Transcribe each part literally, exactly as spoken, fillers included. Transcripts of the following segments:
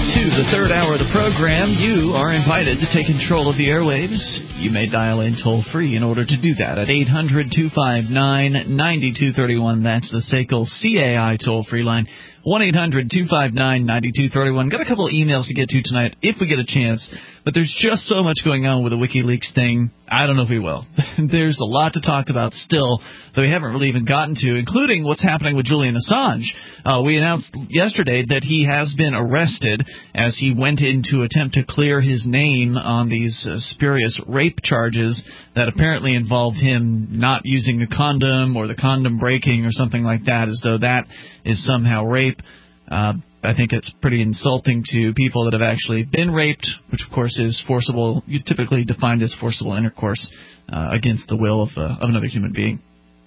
to the third hour of the program. You are invited to take control of the airwaves. You may dial in toll-free in order to do that at eight hundred, two five nine, nine two three one. That's the S A C L C A I toll-free line. one eight hundred, two five nine, nine two three one. Got a couple of emails to get to tonight if we get a chance, but there's just so much going on with the WikiLeaks thing. I don't know if we will. There's a lot to talk about still that we haven't really even gotten to, including what's happening with Julian Assange. Uh, we announced yesterday that he has been arrested as he went in to attempt to clear his name on these uh, spurious rape charges that apparently involved him not using a condom or the condom breaking or something like that, as though that is somehow rape. Uh, I think it's pretty insulting to people that have actually been raped, which, of course, is forcible, typically defined as forcible intercourse uh, against the will of, uh, of another human being.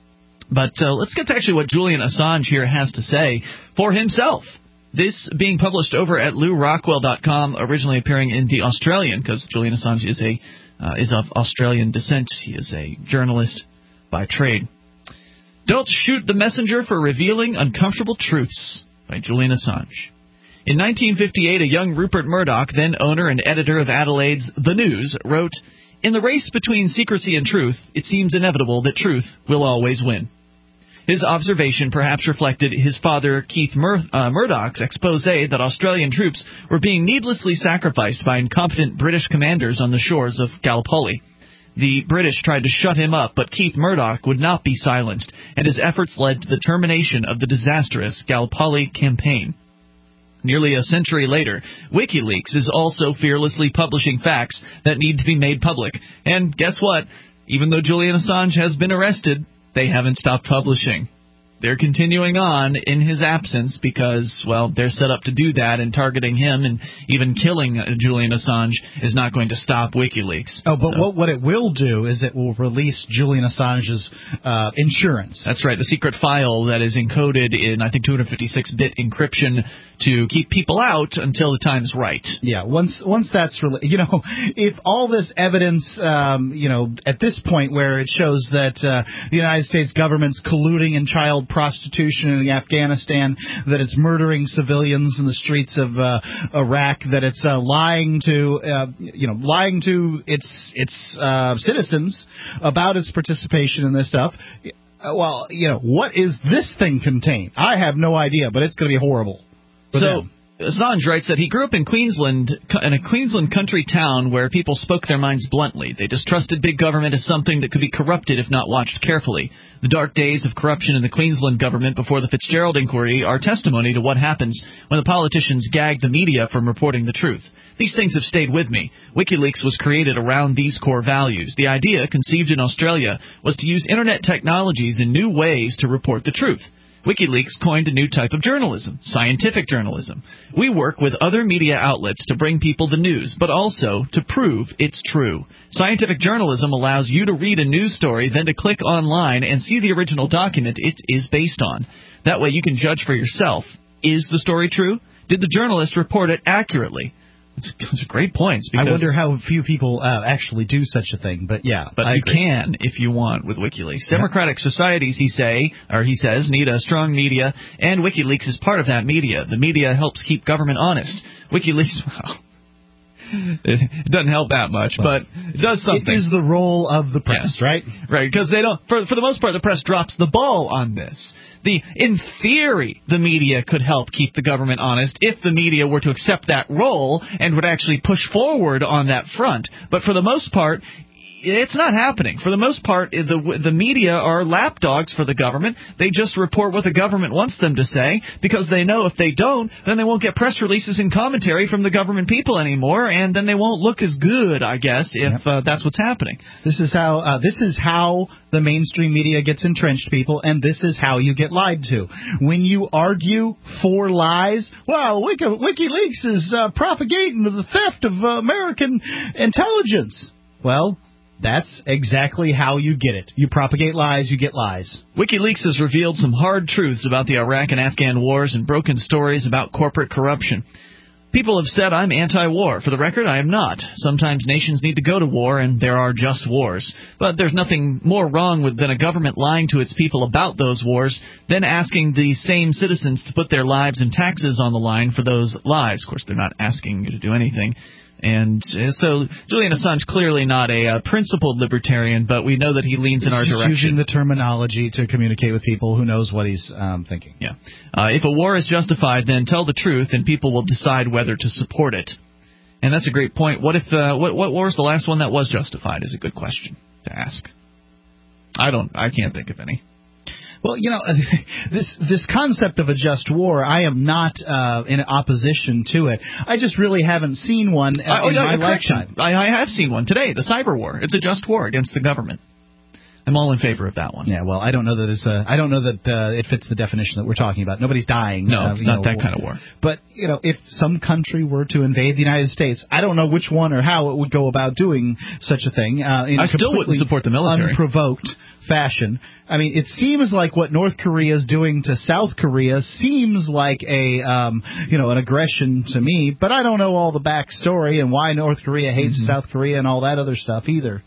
But uh, let's get to actually what Julian Assange here has to say for himself. This being published over at Lew Rockwell dot com, originally appearing in The Australian, because Julian Assange is a uh, is of Australian descent. He is a journalist by trade. Don't shoot the messenger for revealing uncomfortable truths, by Julian Assange. In nineteen fifty-eight, a young Rupert Murdoch, then owner and editor of Adelaide's The News, wrote, "In the race between secrecy and truth, it seems inevitable that truth will always win." His observation perhaps reflected his father, Keith Mur- uh, Murdoch's expose that Australian troops were being needlessly sacrificed by incompetent British commanders on the shores of Gallipoli. The British tried to shut him up, but Keith Murdoch would not be silenced, and his efforts led to the termination of the disastrous Gallipoli campaign. Nearly a century later, WikiLeaks is also fearlessly publishing facts that need to be made public. And guess what? Even though Julian Assange has been arrested, they haven't stopped publishing. They're continuing on in his absence because, well, they're set up to do that, and targeting him and even killing Julian Assange is not going to stop WikiLeaks. Oh, but so. what, what it will do is it will release Julian Assange's uh, insurance. That's right, the secret file that is encoded in, I think, two fifty-six bit encryption to keep people out until the time's right. Yeah, once once that's, re- you know, if all this evidence, um, you know, at this point where it shows that uh, the United States government's colluding in child prostitution in Afghanistan, that it's murdering civilians in the streets of uh, Iraq, that it's uh, lying to, uh, you know, lying to its its uh, citizens about its participation in this stuff. Well, you know, what is this thing contain? I have no idea, but it's going to be horrible. So them. Assange writes that he grew up in Queensland, in a Queensland country town where people spoke their minds bluntly. They distrusted big government as something that could be corrupted if not watched carefully. The dark days of corruption in the Queensland government before the Fitzgerald inquiry are testimony to what happens when the politicians gag the media from reporting the truth. These things have stayed with me. WikiLeaks was created around these core values. The idea, conceived in Australia, was to use Internet technologies in new ways to report the truth. WikiLeaks coined a new type of journalism, scientific journalism. We work with other media outlets to bring people the news, but also to prove it's true. Scientific journalism allows you to read a news story, then to click online and see the original document it is based on. That way you can judge for yourself. Is the story true? Did the journalist report it accurately? Those are great points. I wonder how few people uh, actually do such a thing, but yeah. But I you agree. can if you want with WikiLeaks. Yeah. Democratic societies, he say, or he says, need a strong media, and WikiLeaks is part of that media. The media helps keep government honest. WikiLeaks, well, it doesn't help that much, well, but it does something. It is the role of the press, yeah. right? Right, because they don't. For, for the most part, the press drops the ball on this. The, in theory, the media could help keep the government honest if the media were to accept that role and would actually push forward on that front. But for the most part, it's not happening. For the most part, the the media are lapdogs for the government. They just report what the government wants them to say because they know if they don't, then they won't get press releases and commentary from the government people anymore, and then they won't look as good, I guess, if yep. uh, that's what's happening. This is how uh, this is how the mainstream media gets entrenched, people, and this is how you get lied to. When you argue for lies, well, Wiki, WikiLeaks is uh, propagating the theft of uh, American intelligence. Well, that's exactly how you get it. You propagate lies, you get lies. WikiLeaks has revealed some hard truths about the Iraq and Afghan wars and broken stories about corporate corruption. People have said I'm anti-war. For the record, I am not. Sometimes nations need to go to war, and there are just wars. But there's nothing more wrong with than a government lying to its people about those wars, then asking the same citizens to put their lives and taxes on the line for those lies. Of course, they're not asking you to do anything. And uh, so Julian Assange clearly not a uh, principled libertarian, but we know that he leans in our just direction. Using the terminology to communicate with people who knows what he's um, thinking. Yeah. Uh, if a war is justified, then tell the truth, and people will decide whether to support it. And that's a great point. What if uh, what what war is the last one that was justified? Is a good question to ask. I don't. I can't think of any. Well, you know, this this concept of a just war, I am not uh, in opposition to it. I just really haven't seen one uh, I, oh, in no, my correction. lifetime. I, I have seen one today, the cyber war. It's a just war against the government. I'm all in favor of that one. Yeah, well, I don't know that it's a, I don't know that uh, it fits the definition that we're talking about. Nobody's dying. No, uh, it's not know, that kind of war. But, you know, if some country were to invade the United States, I don't know which one or how it would go about doing such a thing. Uh, in I still wouldn't support the military. Unprovoked fashion. I mean, it seems like what North Korea is doing to South Korea seems like a, um, you know, an aggression to me. But I don't know all the backstory and why North Korea hates mm-hmm. South Korea and all that other stuff either.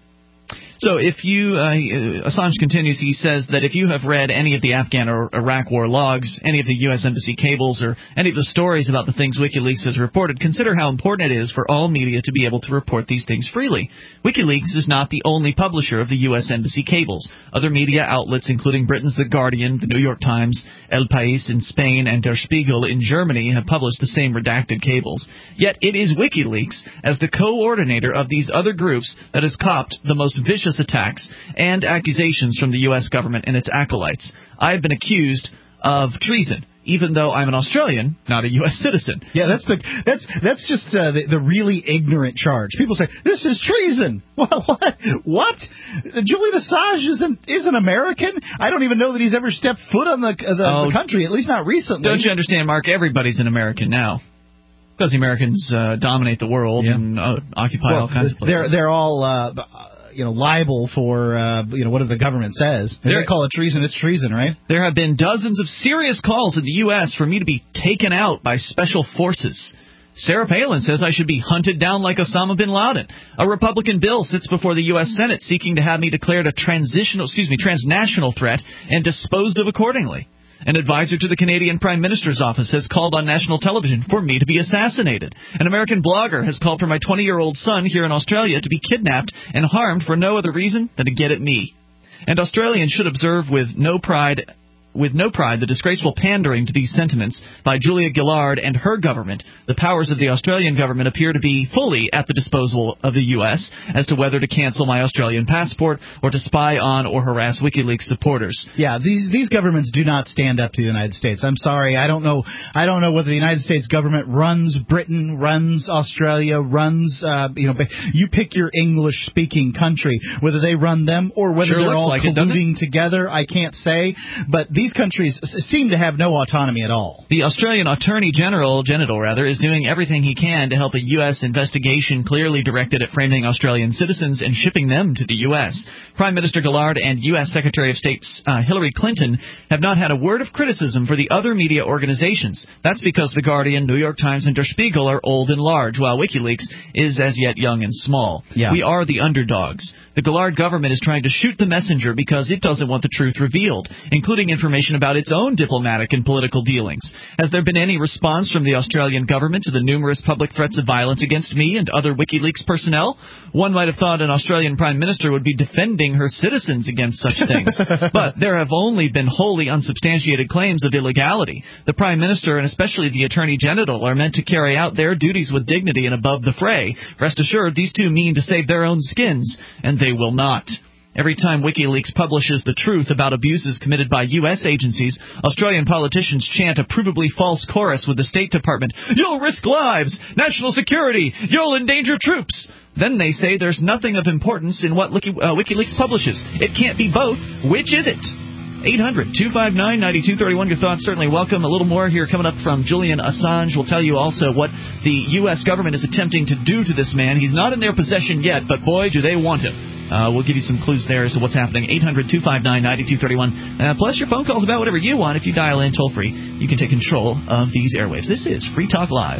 So if you, uh, Assange continues, he says that if you have read any of the Afghan or Iraq war logs, any of the U S Embassy cables, or any of the stories about the things WikiLeaks has reported, consider how important it is for all media to be able to report these things freely. WikiLeaks is not the only publisher of the U S Embassy cables. Other media outlets, including Britain's The Guardian, The New York Times, El País in Spain, and Der Spiegel in Germany, have published the same redacted cables. Yet it is WikiLeaks, as the coordinator of these other groups, that has copped the most vicious attacks and accusations from the U S government and its acolytes. I have been accused of treason, even though I'm an Australian, not a U S citizen. Yeah, that's the that's that's just uh, the, the really ignorant charge. People say this is treason. Well, what? What? Julian Assange isn't isn't American. I don't even know that he's ever stepped foot on the the, oh, the country, at least not recently. Don't you understand, Mark? Everybody's an American now. Because the Americans uh, dominate the world yeah. and uh, occupy well, all kinds of places. They're they're all. Uh, you know, liable for, uh, you know, whatever the government says. If they call it treason, it's treason, right? There have been dozens of serious calls in the U S for me to be taken out by special forces. Sarah Palin says I should be hunted down like Osama bin Laden. A Republican bill sits before the U S Senate seeking to have me declared a transitional, excuse me, transnational threat and disposed of accordingly. An advisor to the Canadian Prime Minister's office has called on national television for me to be assassinated. An American blogger has called for my twenty-year-old son here in Australia to be kidnapped and harmed for no other reason than to get at me. And Australians should observe with no pride with no pride the disgraceful pandering to these sentiments by Julia Gillard and her government. The powers of the Australian government appear to be fully at the disposal of the U S as to whether to cancel my Australian passport or to spy on or harass WikiLeaks supporters. Yeah, these these governments do not stand up to the United States. I'm sorry, I don't know. I don't know whether the United States government runs Britain, runs Australia, runs. Uh, you know, you pick your English-speaking country, whether they run them or whether sure they're all like colluding it, together. I can't say, but these countries seem to have no autonomy at all. The Australian Attorney General, Genital rather, is doing everything he can to help a U S investigation clearly directed at framing Australian citizens and shipping them to the U S. Prime Minister Gillard and U S Secretary of State uh, Hillary Clinton have not had a word of criticism for the other media organizations. That's because The Guardian, New York Times, and Der Spiegel are old and large, while WikiLeaks is as yet young and small. Yeah. We are the underdogs. The Gillard government is trying to shoot the messenger because it doesn't want the truth revealed, including information about its own diplomatic and political dealings. Has there been any response from the Australian government to the numerous public threats of violence against me and other WikiLeaks personnel? One might have thought an Australian Prime Minister would be defending her citizens against such things. But there have only been wholly unsubstantiated claims of illegality. The Prime Minister and especially the Attorney General are meant to carry out their duties with dignity and above the fray. Rest assured, these two mean to save their own skins, and they will not. Every time WikiLeaks publishes the truth about abuses committed by U S agencies, Australian politicians chant a provably false chorus with the State Department. You'll risk lives! National security! You'll endanger troops! Then they say there's nothing of importance in what Wiki, uh, WikiLeaks publishes. It can't be both. Which is it? eight hundred two five nine nine two three one. Your thoughts certainly welcome. A little more here coming up from Julian Assange. We'll tell you also what the U S government is attempting to do to this man. He's not in their possession yet, but boy, do they want him. Uh, we'll give you some clues there as to what's happening. eight hundred two five nine nine two three one. Uh, plus your phone calls about whatever you want. If you dial in toll-free, you can take control of these airwaves. This is Free Talk Live.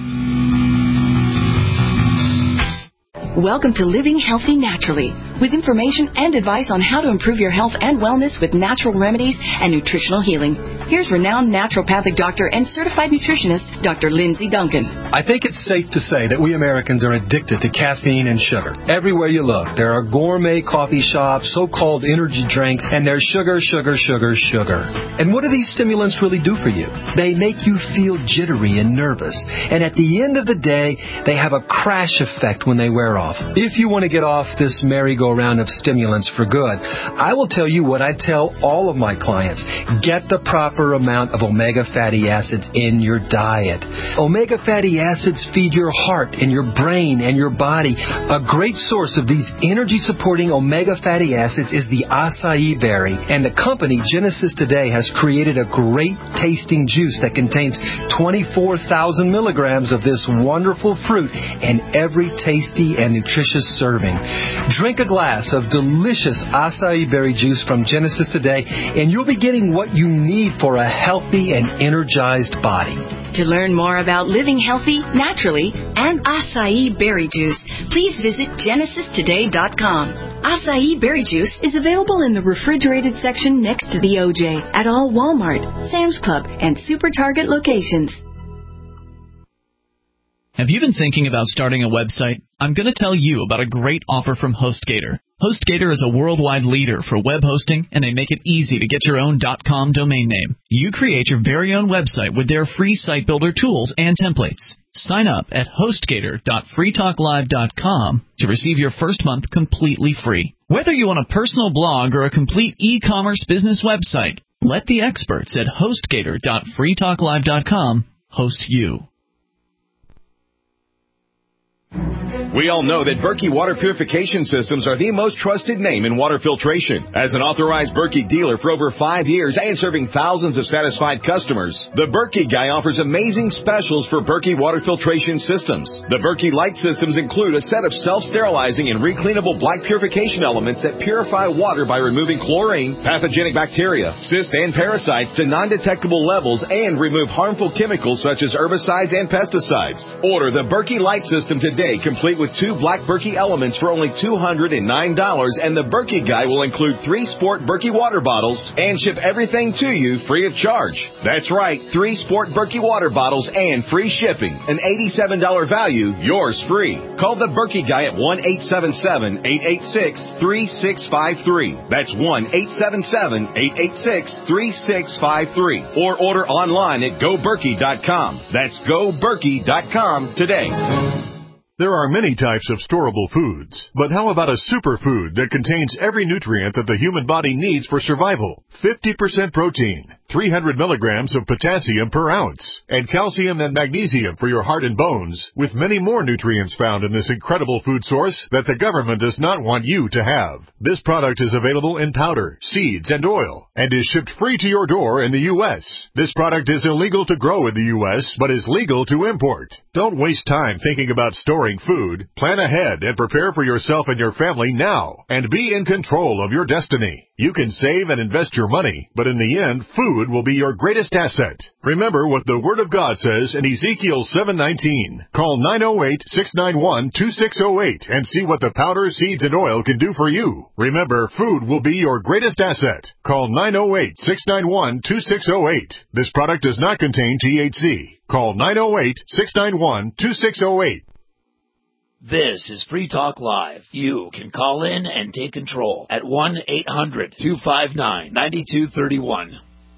Welcome to Living Healthy Naturally, with information and advice on how to improve your health and wellness with natural remedies and nutritional healing. Here's renowned naturopathic doctor and certified nutritionist, Doctor Lindsay Duncan. I think it's safe to say that we Americans are addicted to caffeine and sugar. Everywhere you look, there are gourmet coffee shops, so-called energy drinks, and there's sugar, sugar, sugar, sugar. And what do these stimulants really do for you? They make you feel jittery and nervous. And at the end of the day, they have a crash effect when they wear off. If you want to get off this merry-go-round of stimulants for good, I will tell you what I tell all of my clients. Get the proper amount of omega fatty acids in your diet. Omega fatty acids feed your heart and your brain and your body. A great source of these energy-supporting omega fatty acids is the acai berry, and the company Genesis Today has created a great tasting juice that contains twenty-four thousand milligrams of this wonderful fruit in every tasty and nutritious serving. Drink a glass of delicious acai berry juice from Genesis Today, and you'll be getting what you need for a healthy and energized body. To learn more about living healthy, naturally, and acai berry juice, please visit genesis today dot com. Acai berry juice is available in the refrigerated section next to the O J at all Walmart, Sam's Club, and Super Target locations. Have you been thinking about starting a website? I'm going to tell you about a great offer from HostGator. HostGator is a worldwide leader for web hosting, and they make it easy to get your own .com domain name. You create your very own website with their free site builder tools and templates. Sign up at hostgator dot free talk live dot com to receive your first month completely free. Whether you want a personal blog or a complete e-commerce business website, let the experts at hostgator dot free talk live dot com host you. We all know that Berkey Water Purification Systems are the most trusted name in water filtration. As an authorized Berkey dealer for over five years and serving thousands of satisfied customers, the Berkey Guy offers amazing specials for Berkey Water Filtration Systems. The Berkey Light Systems include a set of self-sterilizing and recleanable black purification elements that purify water by removing chlorine, pathogenic bacteria, cysts, and parasites to non-detectable levels and remove harmful chemicals such as herbicides and pesticides. Order the Berkey Light System today, complete with two black Berkey elements for only two hundred nine dollars, and the Berkey Guy will include three Sport Berkey water bottles and ship everything to you free of charge. That's right, three Sport Berkey water bottles and free shipping. An eighty-seven dollars value, yours free. Call the Berkey Guy at one eight seven seven, eight eight six, three six five three. That's one eight seven seven, eight eight six, three six five three. Or order online at go berkey dot com. That's go berkey dot com today. There are many types of storable foods, but how about a superfood that contains every nutrient that the human body needs for survival? fifty percent protein, three hundred milligrams of potassium per ounce, and calcium and magnesium for your heart and bones, with many more nutrients found in this incredible food source that the government does not want you to have. This product is available in powder, seeds, and oil, and is shipped free to your door in the U S This product is illegal to grow in the U S, but is legal to import. Don't waste time thinking about storing food. Plan ahead and prepare for yourself and your family now, and be in control of your destiny. You can save and invest your money, but in the end, food will be your greatest asset. Remember what the Word of God says in Ezekiel seven nineteen. Call nine oh eight, six nine one, two six oh eight and see what the powder, seeds, and oil can do for you. Remember, food will be your greatest asset. Call nine oh eight, six nine one, two six oh eight. This product does not contain T H C. Call nine oh eight, six nine one, two six oh eight. This is Free Talk Live. You can call in and take control at one eight hundred, two five nine, nine two three one.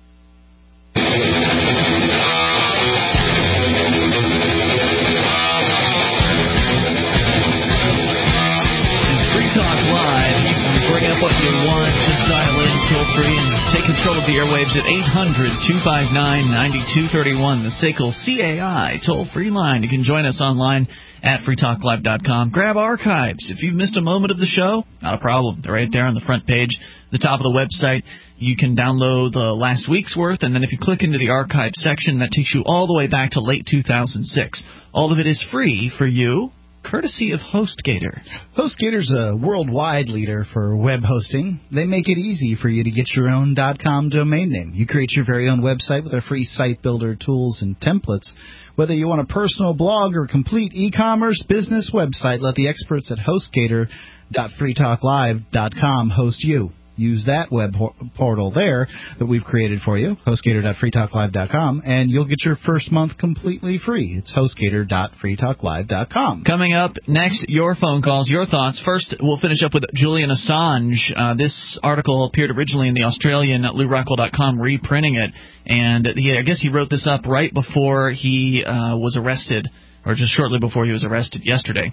Free Talk Live. You can bring up what you want. Just dial in toll free and take control of the airwaves at eight hundred, two five nine, nine two three one, the S A C L C A I toll-free line. You can join us online at free talk live dot com. Grab archives. If you've missed a moment of the show, not a problem. They're right there on the front page, the top of the website. You can download the last week's worth, and then if you click into the archive section, that takes you all the way back to late two thousand six. All of it is free for you, courtesy of HostGator. HostGator's a worldwide leader for web hosting. They make it easy for you to get your own .com domain name. You create your very own website with their free site builder tools and templates. Whether you want a personal blog or complete e-commerce business website, let the experts at HostGator dot free talk live dot com host you. Use that web portal there that we've created for you, HostGator dot free talk live dot com, and you'll get your first month completely free. It's HostGator dot free talk live dot com. Coming up next, your phone calls, your thoughts. First, we'll finish up with Julian Assange. Uh, this article appeared originally in the Australian Lou Rockwell dot com, reprinting it, and he, I guess he wrote this up right before he uh, was arrested, or just shortly before he was arrested yesterday.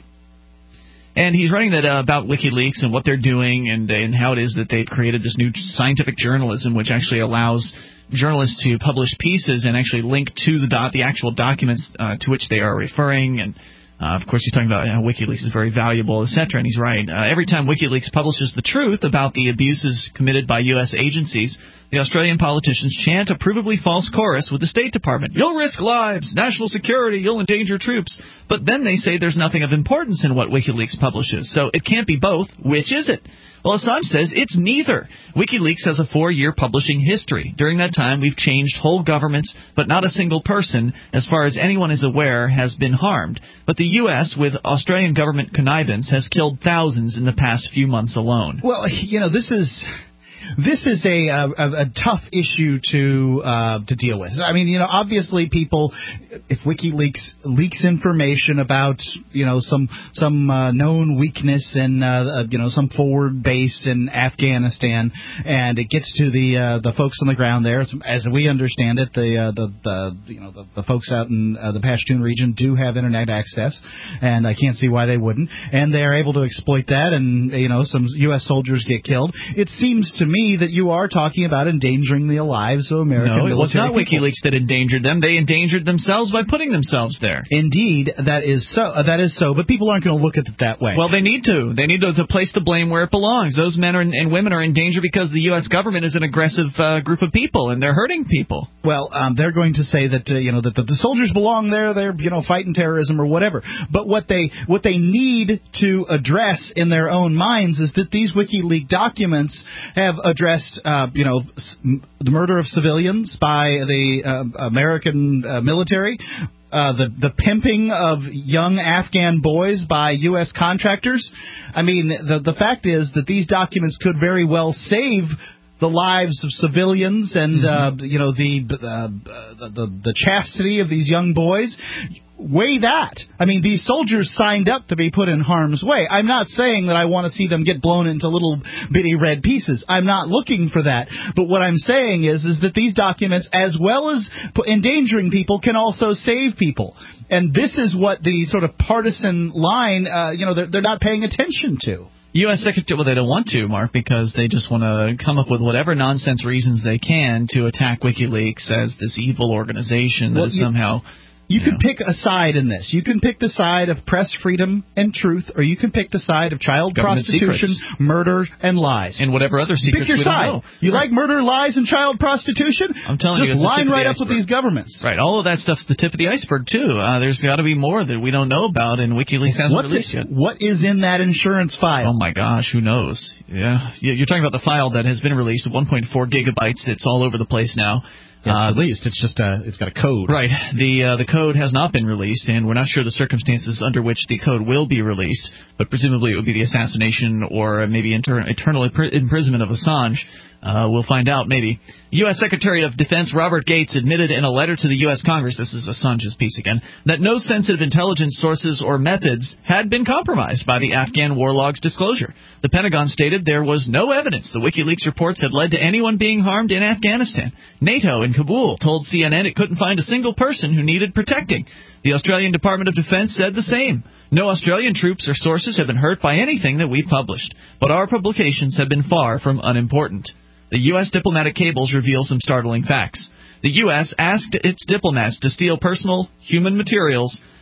And he's writing that uh, about WikiLeaks and what they're doing and, and how it is that they've created this new scientific journalism, which actually allows journalists to publish pieces and actually link to the dot, the actual documents uh, to which they are referring. And, uh, of course, he's talking about how WikiLeaks is very valuable, et cetera. And he's right. Uh, every time WikiLeaks publishes the truth about the abuses committed by U S agencies, the Australian politicians chant a provably false chorus with the State Department. You'll risk lives, national security, you'll endanger troops. But then they say there's nothing of importance in what WikiLeaks publishes, so it can't be both. Which is it? Well, Assange says it's neither. WikiLeaks has a four-year publishing history. During that time, we've changed whole governments, but not a single person, as far as anyone is aware, has been harmed. But the U S, with Australian government connivance, has killed thousands in the past few months alone. Well, you know, this is... This is a, a, a tough issue to uh, to deal with. I mean, you know, obviously people, if WikiLeaks leaks information about, you know, some some uh, known weakness in, uh, you know, some forward base in Afghanistan, and it gets to the uh, the folks on the ground there, as we understand it, the uh, the, the you know the, the folks out in uh, the Pashtun region do have internet access, and I can't see why they wouldn't, and they are able to exploit that, and you know, some U S soldiers get killed. It seems to me me that you are talking about endangering the lives of American military. No, it was not people. WikiLeaks that endangered them. They endangered themselves by putting themselves there. Indeed, that is so. Uh, that is so. But people aren't going to look at it that way. Well, they need to. They need to, to place the blame where it belongs. Those men are, and women are in danger because the U S government is an aggressive uh, group of people, and they're hurting people. Well, um, they're going to say that uh, you know that the, the soldiers belong there. They're you know fighting terrorism or whatever. But what they what they need to address in their own minds is that these WikiLeaks documents have addressed uh, you know s- the murder of civilians by the uh, American uh, military. Uh, the the pimping of young Afghan boys by U S contractors. I mean, the the fact is that these documents could very well save the lives of civilians and mm-hmm. uh, you know the, uh, the the the chastity of these young boys. Weigh that. I mean, these soldiers signed up to be put in harm's way. I'm not saying that I want to see them get blown into little bitty red pieces. I'm not looking for that. But what I'm saying is, is that these documents, as well as endangering people, can also save people. And this is what the sort of partisan line, uh, you know, they're, they're not paying attention to. U S Secretary, well, they don't want to, Mark, because they just want to come up with whatever nonsense reasons they can to attack WikiLeaks as this evil organization that well, is you, somehow... You can pick a side in this. You can pick the side of press freedom and truth, or you can pick the side of child Government prostitution, secrets. murder, and lies. And whatever other secrets pick your we side. don't know. You right. like murder, lies, and child prostitution? I'm telling Just you, it's line right up iceberg. with these governments. Right. All of that stuff's the tip of the iceberg, too. Uh, there's got to be more that we don't know about, and WikiLeaks hasn't What's released it, yet. What is in that insurance file? Oh, my gosh. Who knows? Yeah. You're talking about the file that has been released, one point four gigabytes. It's all over the place now. Yeah, it's released. It's just a, it's got a code. Right. The uh, the code has not been released, and we're not sure the circumstances under which the code will be released, but presumably it would be the assassination or maybe inter- eternal imprisonment of Assange. Uh, we'll find out, maybe. U S Secretary of Defense Robert Gates admitted in a letter to the U S Congress, this is Assange's piece again, that no sensitive intelligence sources or methods had been compromised by the Afghan war log's disclosure. The Pentagon stated there was no evidence the WikiLeaks reports had led to anyone being harmed in Afghanistan. NATO in Kabul told C N N it couldn't find a single person who needed protecting. The Australian Department of Defense said the same. No Australian troops or sources have been hurt by anything that we've published, but our publications have been far from unimportant. The U S diplomatic cables reveal some startling facts. The U S asked its diplomats to steal personal human materials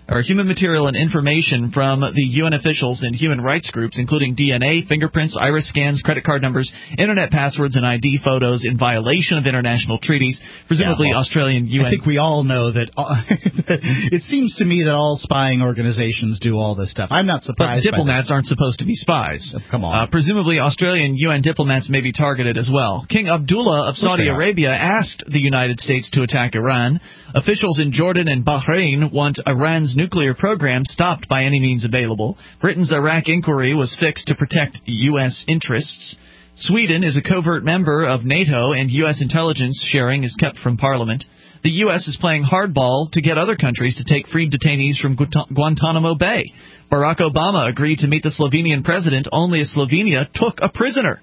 or human material and information from the U N officials and human rights groups, including D N A, fingerprints, iris scans, credit card numbers, internet passwords, and I D photos in violation of international treaties, presumably yeah, well, Australian U N. I think we all know that. Uh, it seems to me that all spying organizations do all this stuff. I'm not surprised. But diplomats by aren't supposed to be spies. Come on. Uh, presumably Australian U N diplomats may be targeted as well. King Abdullah of Saudi Arabia asked the United States to attack Iran. Officials in Jordan and Bahrain want Iran's nuclear program stopped by any means available. Britain's Iraq inquiry was fixed to protect U S interests. Sweden is a covert member of NATO, and U S intelligence sharing is kept from Parliament. The U S is playing hardball to get other countries to take freed detainees from Guantanamo Bay. Barack Obama agreed to meet the Slovenian president only as Slovenia took a prisoner.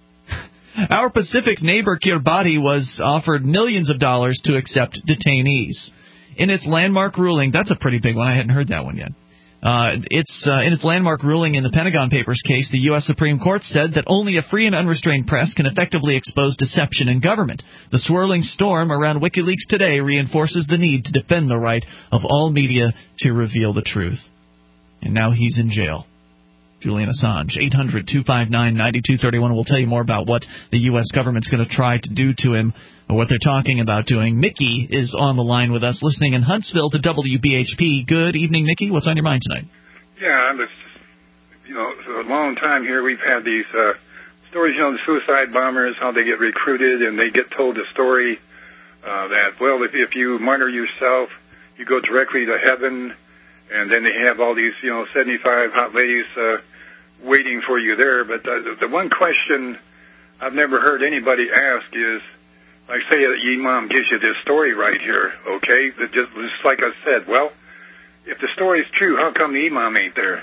Our Pacific neighbor Kiribati was offered millions of dollars to accept detainees. In its landmark ruling, that's a pretty big one. I hadn't heard that one yet. Uh, it's uh, in its landmark ruling in the Pentagon Papers case, the U S Supreme Court said that only a free and unrestrained press can effectively expose deception in government. The swirling storm around WikiLeaks today reinforces the need to defend the right of all media to reveal the truth. And now he's in jail. Julian Assange, eight hundred two five nine nine two three one. We'll tell you more about what the U S government's going to try to do to him, or what they're talking about doing. Mickey is on the line with us, listening in Huntsville to W B H P. Good evening, Mickey. What's on your mind tonight? Yeah, it's just, you know, for a long time here we've had these uh, stories, you know, the suicide bombers, how they get recruited and they get told the story uh, that, well, if, if you martyr yourself, you go directly to heaven. And then they have all these, you know, seventy-five hot ladies uh, waiting for you there. But the, the one question I've never heard anybody ask is, like, say an imam gives you this story right here, okay? That just, just like I said, well, if the story is true, how come the imam ain't there?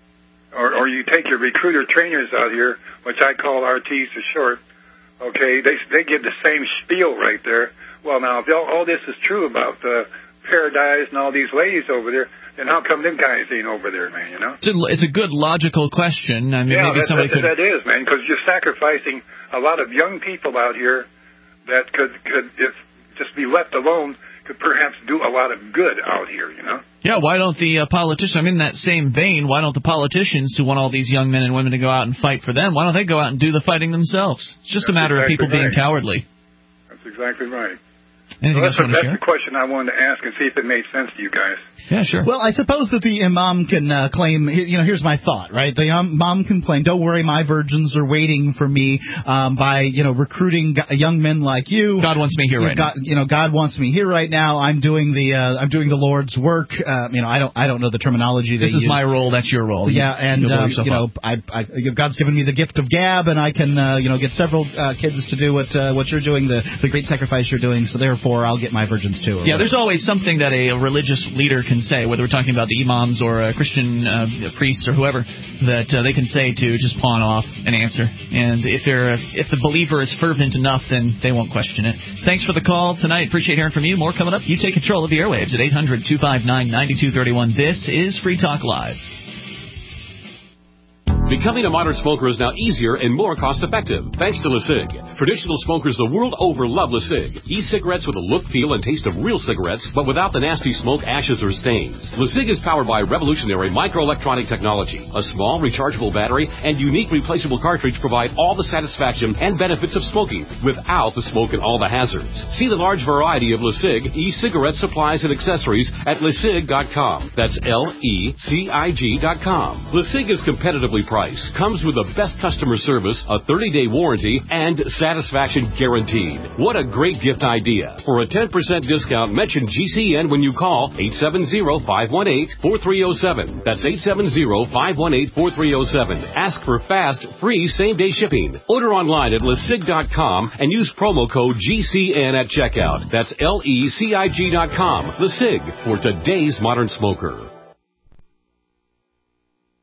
Or, or you take your recruiter trainers out here, which I call R Ts for short, okay? They they give the same spiel right there. Well, now, if all, all this is true about the Paradise and all these ladies over there, then how come them guys ain't over there, man, you know? It's a, it's a good logical question. I mean, yeah, maybe that, somebody that, could... that is, man, because you're sacrificing a lot of young people out here that could, could, if just be left alone, could perhaps do a lot of good out here, you know? Yeah, why don't the uh, politicians, I mean, in that same vein, why don't the politicians who want all these young men and women to go out and fight for them, why don't they go out and do the fighting themselves? It's just That's a matter exactly of people right. being cowardly. That's exactly right. Anything well, else that's you want to that's share? the question I wanted to ask and see if it made sense to you guys. Yeah, sure. Well, I suppose that the imam can uh, claim, you know, here's my thought, right? The imam can claim, don't worry, my virgins are waiting for me um, by, you know, recruiting young men like you. God wants me here right God, now. You know, God wants me here right now. I'm doing the uh, I'm doing the Lord's work. Uh, you know, I don't I don't know the terminology they This is use. my role. That's your role. Yeah, you, and um, you know, I, I, God's given me the gift of gab, and I can, uh, you know, get several uh, kids to do what uh, what you're doing, the the great sacrifice you're doing. So therefore, I'll get my virgins too. Yeah, there's always something that a religious leader can say, whether we're talking about the imams or uh, Christian uh, priests or whoever, that uh, they can say to just pawn off an answer. And if they're if the believer is fervent enough, then they won't question it. Thanks for the call tonight. Appreciate hearing from you. More coming up. You take control of the airwaves at eight hundred two five nine nine two three one. This is Free Talk Live. Becoming a modern smoker is now easier and more cost-effective, thanks to LeSig. Traditional smokers the world over love LeSig. E-cigarettes with a look, feel, and taste of real cigarettes, but without the nasty smoke, ashes, or stains. LeSig is powered by revolutionary microelectronic technology. A small, rechargeable battery and unique replaceable cartridge provide all the satisfaction and benefits of smoking, without the smoke and all the hazards. See the large variety of LeSig e-cigarette supplies and accessories at lesig dot com. That's L E C I G dot com. LeSig is competitively priced. Comes with the best customer service, a thirty-day warranty, and satisfaction guaranteed. What a great gift idea. For a ten percent discount, mention G C N when you call eight seven zero, five one eight, four three zero seven. That's eight seven zero, five one eight, four three zero seven. Ask for fast, free same-day shipping. Order online at lesig dot com and use promo code G C N at checkout. That's L E C I G dot com. LeSig, for today's modern smoker.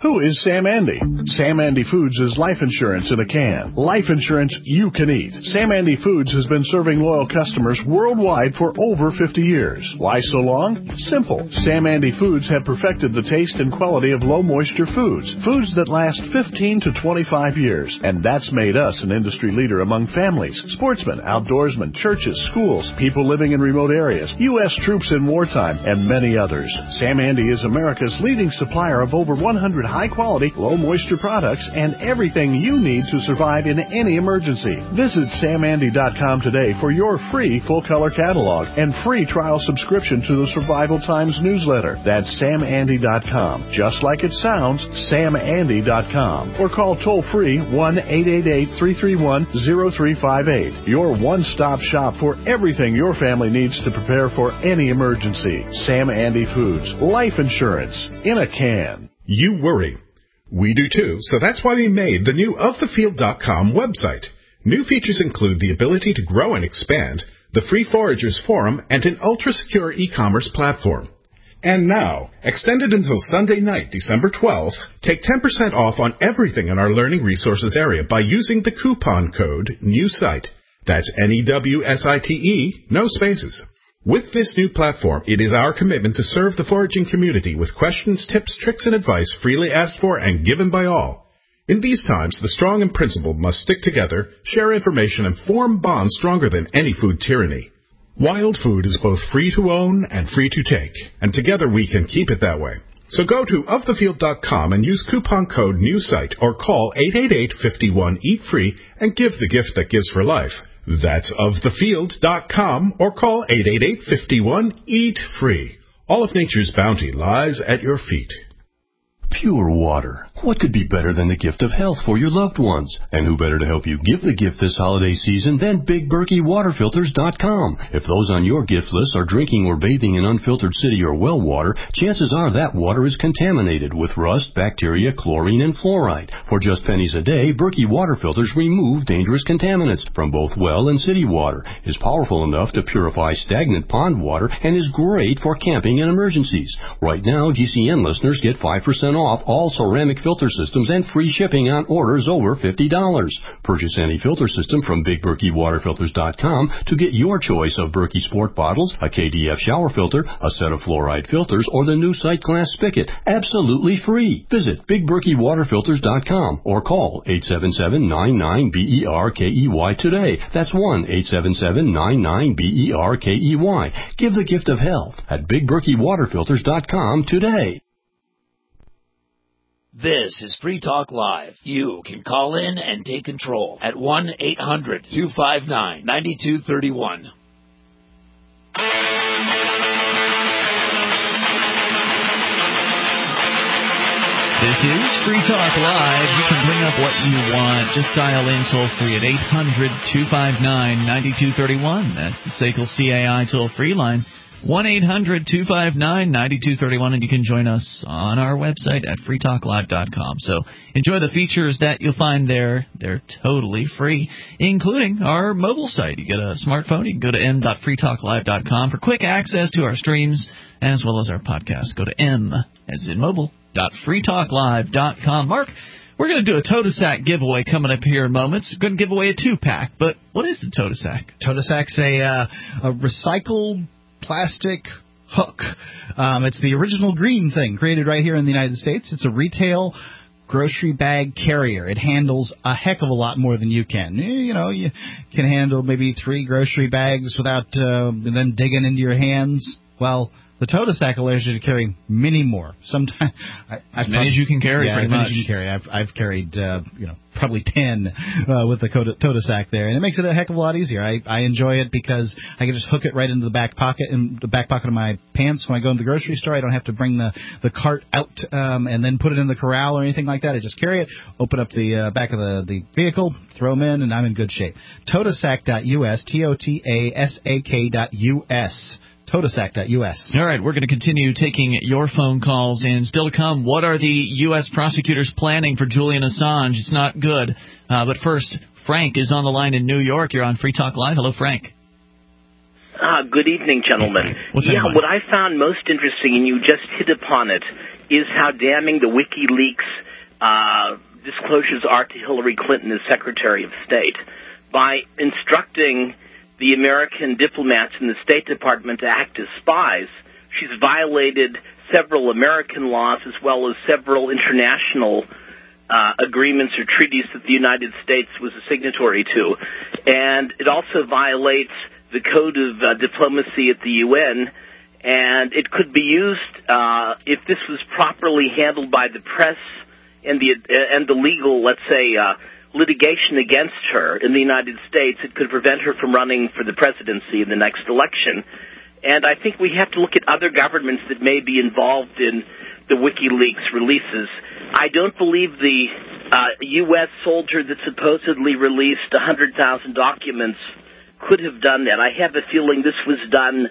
Who is Sam Andy? Sam Andy Foods is life insurance in a can. Life insurance you can eat. Sam Andy Foods has been serving loyal customers worldwide for over fifty years. Why so long? Simple. Sam Andy Foods have perfected the taste and quality of low-moisture foods. Foods that last fifteen to twenty-five years. And that's made us an industry leader among families, sportsmen, outdoorsmen, churches, schools, people living in remote areas, U S troops in wartime, and many others. Sam Andy is America's leading supplier of over one hundred high-quality, low-moisture products and everything you need to survive in any emergency. Visit sam andy dot com today for your free full-color catalog and free trial subscription to the Survival Times newsletter. That's sam andy dot com. Just like it sounds, sam andy dot com. Or call toll-free one eight eight eight, three three one, zero three five eight. Your one-stop shop for everything your family needs to prepare for any emergency. Sam Andy Foods. Life insurance in a can. You worry. We do too, so that's why we made the new of the field dot com website. New features include the ability to grow and expand, the Free Foragers Forum, and an ultra-secure e-commerce platform. And now, extended until Sunday night, December twelfth, take ten percent off on everything in our Learning Resources area by using the coupon code NEWSITE. That's N E W S I T E, no spaces. With this new platform, it is our commitment to serve the foraging community with questions, tips, tricks, and advice freely asked for and given by all. In these times, the strong and principled must stick together, share information, and form bonds stronger than any food tyranny. Wild food is both free to own and free to take, and together we can keep it that way. So go to of the field dot com and use coupon code NEWSITE or call eight eight eight, five one, eat free and give the gift that gives for life. That's of the field dot com or call eight eight eight, five one, eat free. All of nature's bounty lies at your feet. Pure water. What could be better than the gift of health for your loved ones? And who better to help you give the gift this holiday season than Big Berkey Water Filters dot com? If those on your gift list are drinking or bathing in unfiltered city or well water, chances are that water is contaminated with rust, bacteria, chlorine, and fluoride. For just pennies a day, Berkey Water Filters remove dangerous contaminants from both well and city water, is powerful enough to purify stagnant pond water, and is great for camping and emergencies. Right now, G C N listeners get five percent off all ceramic filter systems and free shipping on orders over fifty dollars. Purchase any filter system from Big Berkey Water Filters dot com to get your choice of Berkey Sport bottles, a K D F shower filter, a set of fluoride filters, or the new Sight Glass spigot, absolutely free. Visit Big Berkey Water Filters dot com or call eight seven seven, nine nine, B E R K E Y today. That's one eight seven seven, nine nine, B E R K E Y. Give the gift of health at Big Berkey Water Filters dot com today. This is Free Talk Live. You can call in and take control at one eight hundred, two five nine, nine two three one. This is Free Talk Live. You can bring up what you want. Just dial in toll-free at eight hundred, two five nine, nine two three one. That's the S A C L C A I toll-free line. one eight hundred, two five nine, nine two three one, and you can join us on our website at free talk live dot com. So enjoy the features that you'll find there. They're totally free, including our mobile site. You get a smartphone, you can go to m dot free talk live dot com for quick access to our streams as well as our podcast. Go to m, as in mobile, dot free talk live dot com. Mark, we're going to do a Totasac giveaway coming up here in moments. We're going to give away a two-pack, but what is the Totasac? Totasac's a, uh, a recycled plastic hook. Um, it's the original green thing created right here in the United States. It's a retail grocery bag carrier. It handles a heck of a lot more than you can. You know, you can handle maybe three grocery bags without uh, and then digging into your hands. Well, the Totasac allows you to carry many more. Sometimes I, as many as you can carry. Yeah, pretty as many much. as you can carry. I've, I've carried, uh, you know, probably ten uh, with the Totasac there, and it makes it a heck of a lot easier. I, I enjoy it because I can just hook it right into the back pocket in the back pocket of my pants when I go into the grocery store. I don't have to bring the the cart out um, and then put it in the corral or anything like that. I just carry it, open up the uh, back of the, the vehicle, throw them in, and I'm in good shape. Totasac dot U S, T O T A S A K dot U S. Totasac dot U S. All right, we're going to continue taking your phone calls, and still to come, what are the U S prosecutors planning for Julian Assange? It's not good. Uh, but first, Frank is on the line in New York. You're on Free Talk Live. Hello, Frank. Ah, good evening, gentlemen. What's yeah, what I found most interesting, and you just hit upon it, is how damning the WikiLeaks uh, disclosures are to Hillary Clinton as Secretary of State. By instructing the American diplomats in the State Department to act as spies, she's violated several American laws as well as several international uh, agreements or treaties that the United States was a signatory to. And it also violates the Code of uh, Diplomacy at the U N, and it could be used uh, if this was properly handled by the press and the uh, and the legal, let's say, uh, litigation against her in the United States. It could prevent her from running for the presidency in the next election. And I think we have to look at other governments that may be involved in the WikiLeaks releases. I don't believe the uh, U S soldier that supposedly released one hundred thousand documents could have done that. I have a feeling this was done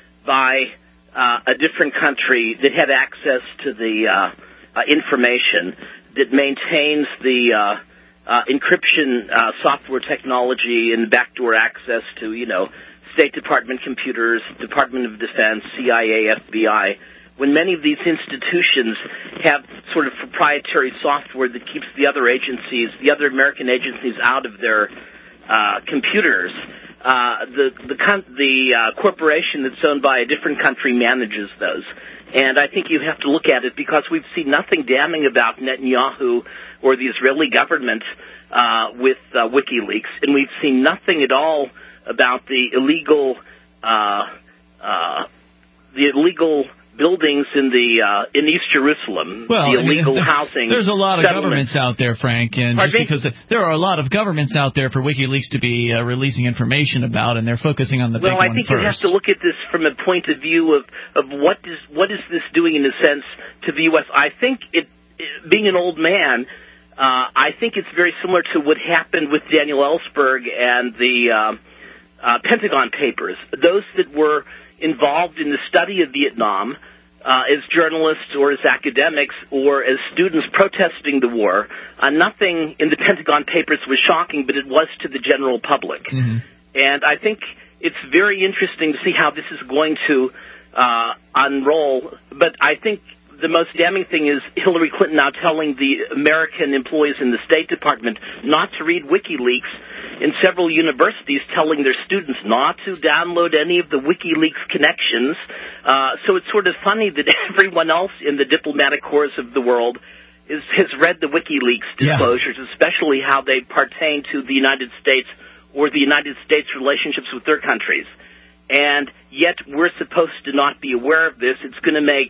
by uh, a different country that had access to the uh, uh, information, that maintains the uh, uh, encryption uh, software technology and backdoor access to, you know, State Department computers, Department of Defense, C I A, F B I, when many of these institutions have sort of proprietary software that keeps the other agencies, the other American agencies, out of their uh, computers. Uh, the the, the uh, corporation that's owned by a different country manages those. And I think you have to look at it because we've seen nothing damning about Netanyahu or the Israeli government uh, with uh, WikiLeaks, and we've seen nothing at all about the illegal uh, uh, the illegal buildings in the uh, in East Jerusalem, well, the illegal I mean, housing. There's a lot of governments out there, Frank, and Pardon just me? because the, there are a lot of governments out there for WikiLeaks to be uh, releasing information about, and they're focusing on the well, big I one think first. you have to look at this from a point of view of of what is what is this doing in a sense to the U S. I think it, it being an old man. Uh, I think it's very similar to what happened with Daniel Ellsberg and the uh, uh, Pentagon Papers. Those that were involved in the study of Vietnam uh, as journalists or as academics or as students protesting the war, uh, nothing in the Pentagon Papers was shocking, but it was to the general public. Mm-hmm. And I think it's very interesting to see how this is going to uh, unroll. But I think the most damning thing is Hillary Clinton now telling the American employees in the State Department not to read WikiLeaks, in several universities telling their students not to download any of the WikiLeaks connections. Uh, so it's sort of funny that everyone else in the diplomatic corps of the world is, has read the WikiLeaks disclosures, yeah. especially how they pertain to the United States or the United States' relationships with their countries. And yet we're supposed to not be aware of this. It's going to make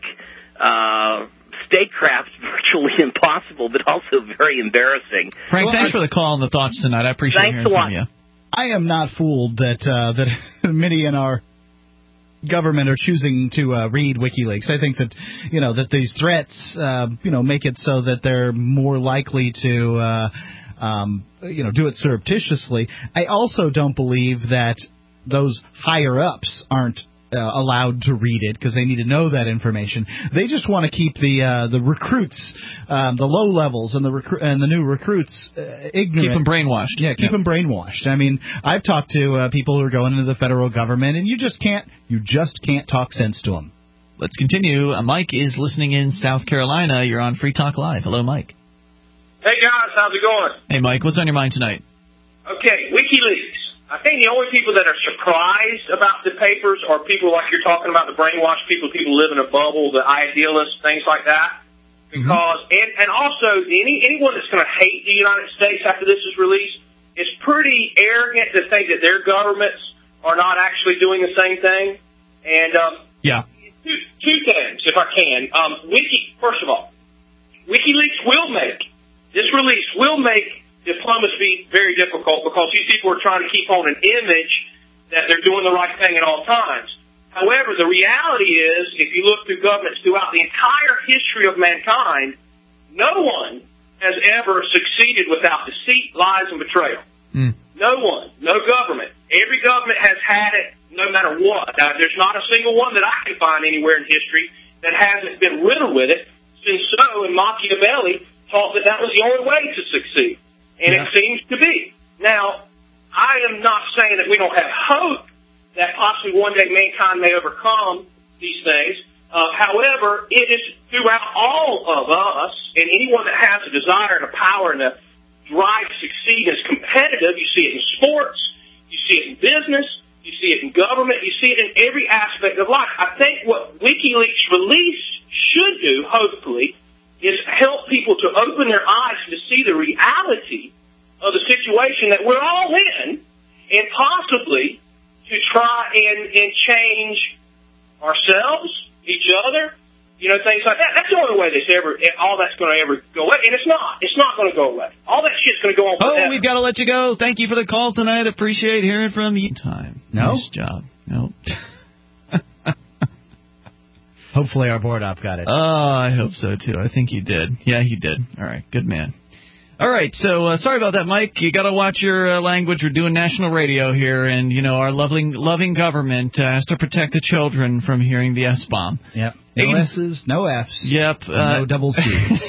Uh, statecraft virtually impossible, but also very embarrassing. Frank, thanks for the call and the thoughts tonight. I appreciate thanks hearing a lot. from you. I am not fooled that uh, that many in our government are choosing to uh, read WikiLeaks. I think that you know that these threats uh, you know make it so that they're more likely to uh, um, you know do it surreptitiously. I also don't believe that those higher ups aren't Uh, allowed to read it because they need to know that information. They just want to keep the uh, the recruits, um, the low levels, and the recru- and the new recruits uh, ignorant. Keep them brainwashed. Yeah, keep yeah. them brainwashed. I mean, I've talked to uh, people who are going into the federal government, and you just can't you just can't talk sense to them. Let's continue. Uh, Mike is listening in South Carolina. You're on Free Talk Live. Hello, Mike. Hey guys, how's it going? Hey, Mike. What's on your mind tonight? Okay, WikiLeaks. I think the only people that are surprised about the papers are people like you're talking about, the brainwashed people, people live in a bubble, the idealists, things like that. Because, mm-hmm. and, and also, any anyone that's going to hate the United States after this is released is pretty arrogant to think that their governments are not actually doing the same thing. And, um, yeah. Two, two things, if I can. Um, Wiki, first of all, WikiLeaks will make, this release will make diplomacy very difficult because these people are trying to keep on an image that they're doing the right thing at all times. However, the reality is, if you look through governments throughout the entire history of mankind, no one has ever succeeded without deceit, lies, and betrayal. Mm. No one, no government. Every government has had it no matter what. Now, there's not a single one that I can find anywhere in history that hasn't been riddled with it, since so, and Machiavelli thought that that was the only way to succeed. And yeah. It seems to be. Now, I am not saying that we don't have hope that possibly one day mankind may overcome these things. Uh, however, it is throughout all of us, and anyone that has a desire and a power and a drive to succeed is competitive. You see it in sports, you see it in business, you see it in government, you see it in every aspect of life. I think what WikiLeaks release should do, hopefully, is help people to open their eyes to see the reality of the situation that we're all in, and possibly to try and, and change ourselves, each other, you know, things like that. That's the only way this ever, all that's going to ever go away. And it's not. It's not going to go away. All that shit's going to go on forever. Oh, we've got to let you go. Thank you for the call tonight. Appreciate hearing from you. Time. No? Nice job. No. Hopefully our board op got it. Oh, I hope so, too. I think he did. Yeah, he did. All right. Good man. All right, so uh, sorry about that, Mike. You got to watch your uh, language. We're doing national radio here, and, you know, our loving loving government uh, has to protect the children from hearing the S-bomb. Yep. No S's, no F's. Yep. Uh, no double C's.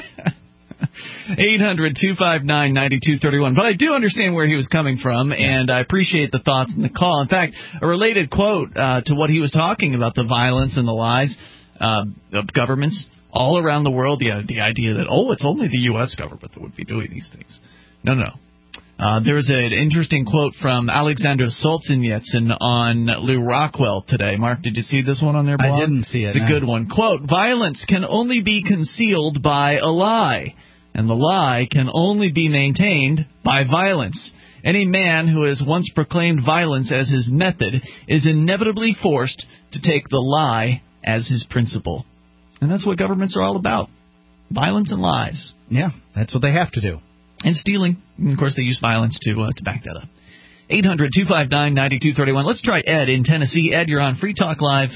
eight hundred two five nine nine two three one. But I do understand where he was coming from, and I appreciate the thoughts and the call. In fact, a related quote uh, to what he was talking about, the violence and the lies uh, of governments all around the world, the, the idea that, oh, it's only the U S government that would be doing these things. No, no. Uh, there was an interesting quote from Alexander Solzhenitsyn on Lew Rockwell today. Mark, did you see this one on their blog? I didn't see it. It's a no. good one. Quote, violence can only be concealed by a lie, and the lie can only be maintained by violence. Any man who has once proclaimed violence as his method is inevitably forced to take the lie as his principle. And that's what governments are all about. Violence and lies. Yeah, that's what they have to do. And stealing. And, of course, they use violence to uh, to back that up. eight hundred two five nine nine two three one. Let's try Ed in Tennessee. Ed, you're on Free Talk Live.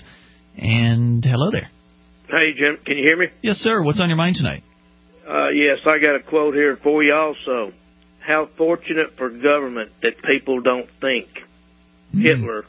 And hello there. Hey, Jim. Can you hear me? Yes, sir. What's on your mind tonight? Uh, yes, I got a quote here for you also. How fortunate for government that people don't think. Mm. Hitler.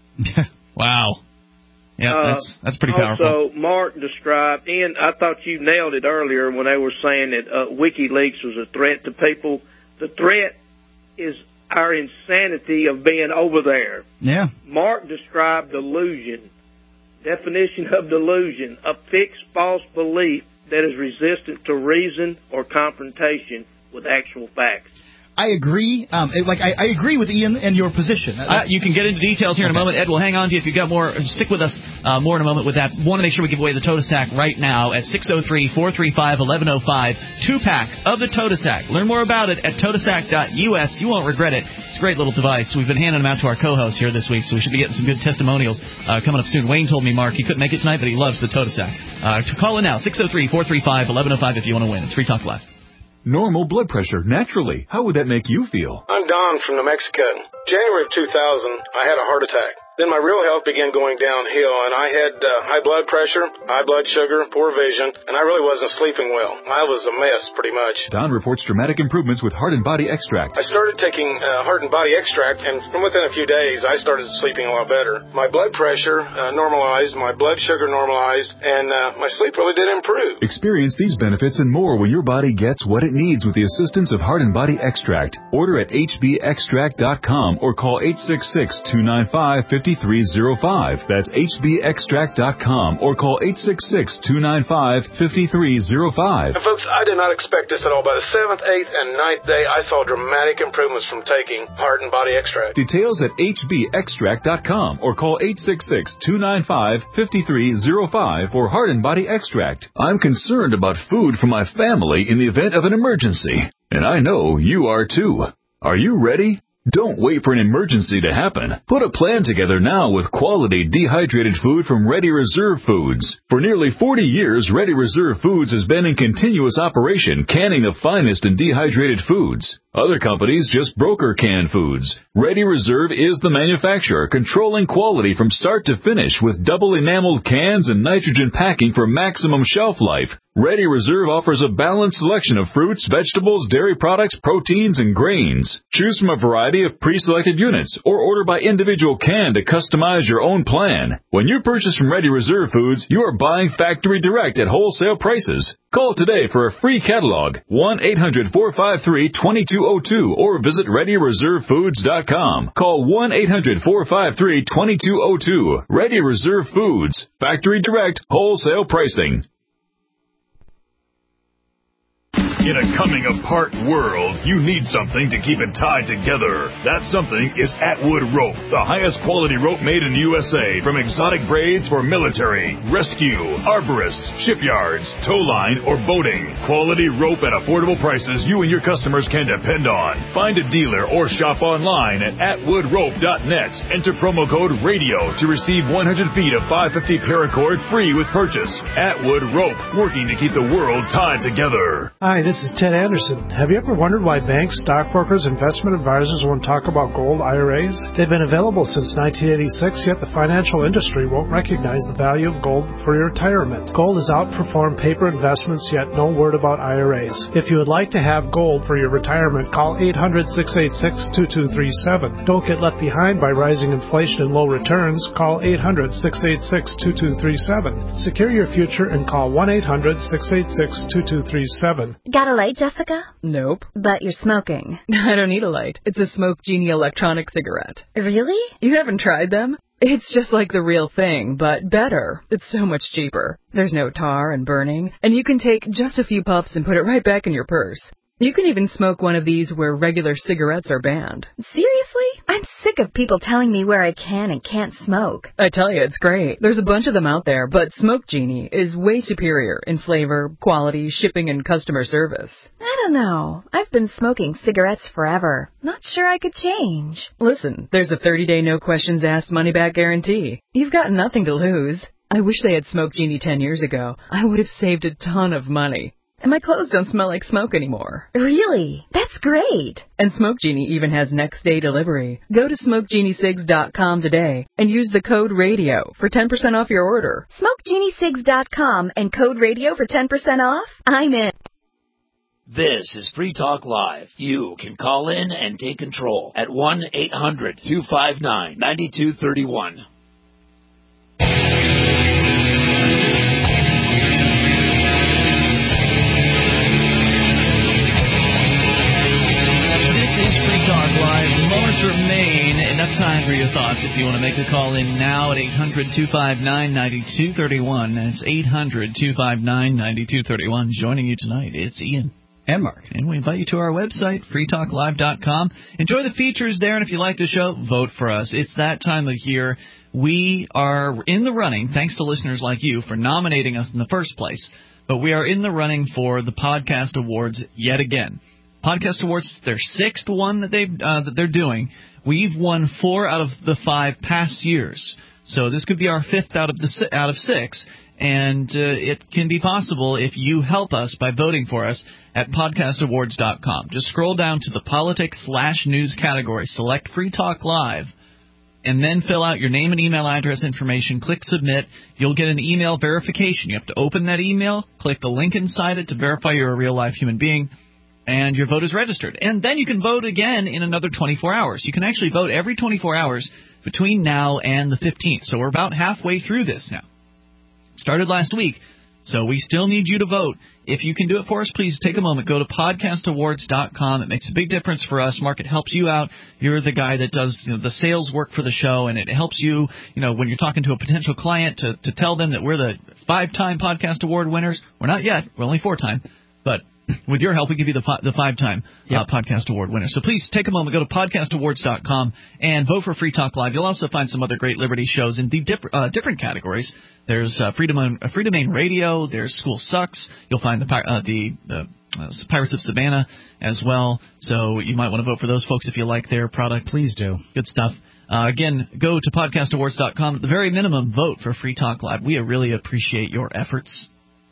Wow. Yeah, uh, that's that's pretty powerful. Also, Mark described, and I thought you nailed it earlier when they were saying that uh, WikiLeaks was a threat to people. The threat is our insanity of being over there. Yeah. Mark described delusion. Definition of delusion, a fixed false belief that is resistant to reason or confrontation with actual facts. I agree. Um, like I, I agree with Ian and your position. Uh, you can get into details here in a moment. Ed, we'll hang on to you if you've got more. Stick with us uh, more in a moment with that. Want to make sure we give away the Totasac right now at six oh three, four three five, one one oh five. Two-pack of the Totasac. Learn more about it at totasac dot U S. You won't regret it. It's a great little device. We've been handing them out to our co-hosts here this week, so we should be getting some good testimonials uh, coming up soon. Wayne told me, Mark, he couldn't make it tonight, but he loves the Totasac. Uh, to call in now, six oh three, four three five, one one oh five if you want to win. It's Free Talk Live. Normal blood pressure, naturally. How would that make you feel? I'm Don from New Mexico. January of two thousand, I had a heart attack. Then my real health began going downhill, and I had uh, high blood pressure, high blood sugar, poor vision, and I really wasn't sleeping well. I was a mess, pretty much. Don reports dramatic improvements with Heart and Body Extract. I started taking uh, Heart and Body Extract, and from within a few days, I started sleeping a lot better. My blood pressure uh, normalized, my blood sugar normalized, and uh, my sleep really did improve. Experience these benefits and more when your body gets what it needs with the assistance of Heart and Body Extract. Order at H B extract dot com or call eight six six, two nine five, five three zero five. That's H B extract dot com or call eight six six, two nine five, five three zero five. And folks, I did not expect this at all. By the seventh, eighth, and ninth day, I saw dramatic improvements from taking Heart and Body Extract. Details at H B extract dot com or call eight six six, two nine five, five three zero five for Heart and Body Extract. I'm concerned about food for my family in the event of an emergency, and I know you are too. Are you ready? Don't wait for an emergency to happen. Put a plan together now with quality dehydrated food from Ready Reserve Foods. For nearly forty years, Ready Reserve Foods has been in continuous operation, canning the finest in dehydrated foods. Other companies just broker canned foods. Ready Reserve is the manufacturer, controlling quality from start to finish with double enameled cans and nitrogen packing for maximum shelf life. Ready Reserve offers a balanced selection of fruits, vegetables, dairy products, proteins, and grains. Choose from a variety of pre-selected units or order by individual can to customize your own plan. When you purchase from Ready Reserve Foods, you are buying factory direct at wholesale prices. Call today for a free catalog, one eight hundred four five three two two zero two, or visit ready reserve foods dot com. Call one eight hundred four five three two two zero two. Ready Reserve Foods. Factory direct, wholesale pricing. In a coming-apart world, you need something to keep it tied together. That something is Atwood Rope, the highest quality rope made in the U S A, from exotic braids for military, rescue, arborists, shipyards, tow line, or boating. Quality rope at affordable prices you and your customers can depend on. Find a dealer or shop online at atwood rope dot net. Enter promo code RADIO to receive one hundred feet of five fifty paracord free with purchase. Atwood Rope, working to keep the world tied together. Hi, this is Ted Anderson. Have you ever wondered why banks, stockbrokers, investment advisors won't talk about gold I R As? They've been available since nineteen eighty-six, yet the financial industry won't recognize the value of gold for your retirement. Gold has outperformed paper investments, yet no word about I R As. If you would like to have gold for your retirement, call eight hundred, six eight six, two two three seven. Don't get left behind by rising inflation and low returns. Call eight hundred, six eight six, two two three seven. Secure your future and call one eight hundred, six eight six, two two three seven. Got a light, Jessica? Nope. But you're smoking. I don't need a light. It's a Smoke Genie electronic cigarette. Really? You haven't tried them? It's just like the real thing, but better. It's so much cheaper. There's no tar and burning, and you can take just a few puffs and put it right back in your purse. You can even smoke one of these where regular cigarettes are banned. Seriously? I'm sick of people telling me where I can and can't smoke. I tell you, it's great. There's a bunch of them out there, but Smoke Genie is way superior in flavor, quality, shipping, and customer service. I don't know. I've been smoking cigarettes forever. Not sure I could change. Listen, there's a thirty-day no-questions-asked money-back guarantee. You've got nothing to lose. I wish they had Smoke Genie ten years ago. I would have saved a ton of money. And my clothes don't smell like smoke anymore. Really? That's great. And Smoke Genie even has next-day delivery. Go to smoke genie cigs dot com today and use the code RADIO for ten percent off your order. smoke genie cigs dot com and code RADIO for ten percent off? I'm in. This is Free Talk Live. You can call in and take control at one eight hundred two five nine nine two three one. Remain enough time for your thoughts if you want to make a call in now at eight hundred two five nine nine two three one. That's eight hundred two five nine nine two three one. Joining you tonight, it's Ian. And Mark. And we invite you to our website, free talk live dot com. Enjoy the features there, and if you like the show, vote for us. It's that time of year. We are in the running, thanks to listeners like you, for nominating us in the first place. But we are in the running for the Podcast Awards yet again. Podcast Awards, their sixth one that, they've, uh, that they're doing. We've won four out of the five past years. So this could be our fifth out of the out of six. And uh, it can be possible if you help us by voting for us at podcast awards dot com. Just scroll down to the politics slash news category. Select Free Talk Live. And then fill out your name and email address information. Click Submit. You'll get an email verification. You have to open that email, click the link inside it to verify you're a real-life human being. And your vote is registered. And then you can vote again in another twenty-four hours. You can actually vote every twenty-four hours between now and the fifteenth. So we're about halfway through this now. It started last week, so we still need you to vote. If you can do it for us, please take a moment. Go to podcast awards dot com. It makes a big difference for us. Mark, it helps you out. You're the guy that does you know, the sales work for the show, and it helps you, you know, when you're talking to a potential client to, to tell them that we're the five-time Podcast Award winners. We're not yet. We're only four-time. But with your help, we give you the, fi- the five-time yep. uh, Podcast Award winner. So please take a moment, go to podcast awards dot com, and vote for Free Talk Live. You'll also find some other great Liberty shows in the diff- uh, different categories. There's uh, Free Domain, uh, Free Domain Radio. There's School Sucks. You'll find the uh, the, the uh, Pirates of Savannah as well. So you might want to vote for those folks if you like their product. Please do. Good stuff. Uh, again, go to podcast awards dot com. At the very minimum, vote for Free Talk Live. We really appreciate your efforts.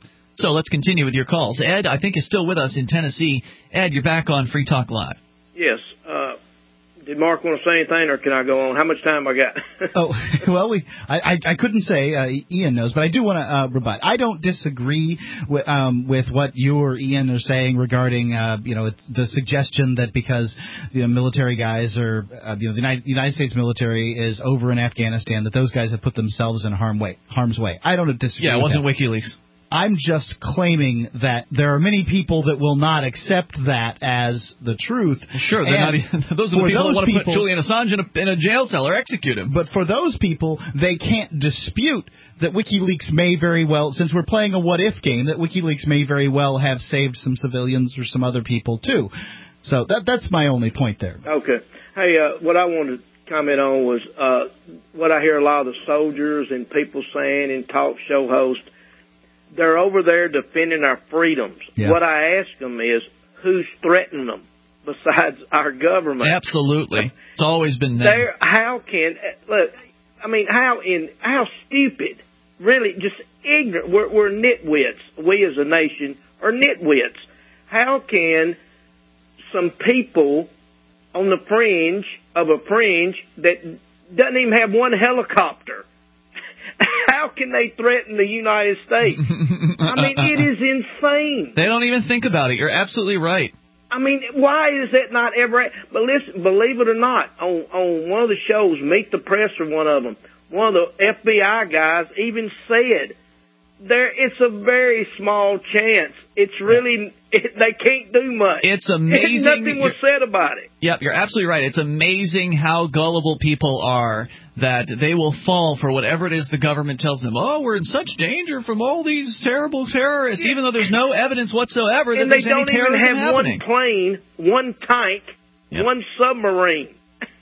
So let's continue with your calls. Ed, I think, is still with us in Tennessee. Ed, you're back on Free Talk Live. Yes. Uh, did Mark want to say anything, or can I go on? How much time I got? oh, well, we I, I, I couldn't say. Uh, Ian knows, but I do want to uh, rebut. I don't disagree with, um, with what you or Ian are saying regarding, uh, you know, it's the suggestion that because the military guys are, uh, you know, the United, the United States military is over in Afghanistan, that those guys have put themselves in harm way, harm's way. I don't disagree. Yeah, it with wasn't that. WikiLeaks. I'm just claiming that there are many people that will not accept that as the truth. Sure, they're not even, those are the people that want to put Julian Assange in a, in a jail cell or execute him. But for those people, they can't dispute that WikiLeaks may very well, since we're playing a what-if game, that WikiLeaks may very well have saved some civilians or some other people, too. So that that's my only point there. Okay. Hey, uh, what I wanted to comment on was uh, what I hear a lot of the soldiers and people saying and talk show hosts. They're over there defending our freedoms. Yeah. What I ask them is, who's threatening them besides our government? Absolutely. It's always been them. There, how can, look, I mean, how in, how stupid, really just ignorant, we're, we're nitwits. We as a nation are nitwits. How can some people on the fringe of a fringe that doesn't even have one helicopter, how can they threaten the United States? I mean, it is insane. They don't even think about it. You're absolutely right. I mean, why is that not ever? But listen, believe it or not, on on one of the shows, Meet the Press or one of them, one of the F B I guys even said there it's a very small chance. It's really it, they can't do much. It's amazing. Nothing was said about it. Yep, you're absolutely right. It's amazing how gullible people are that they will fall for whatever it is the government tells them. Oh, we're in such danger from all these terrible terrorists, yeah. even though there's no evidence whatsoever that and there's they any don't even terrorism have happening. One plane, one tank, yep. one submarine.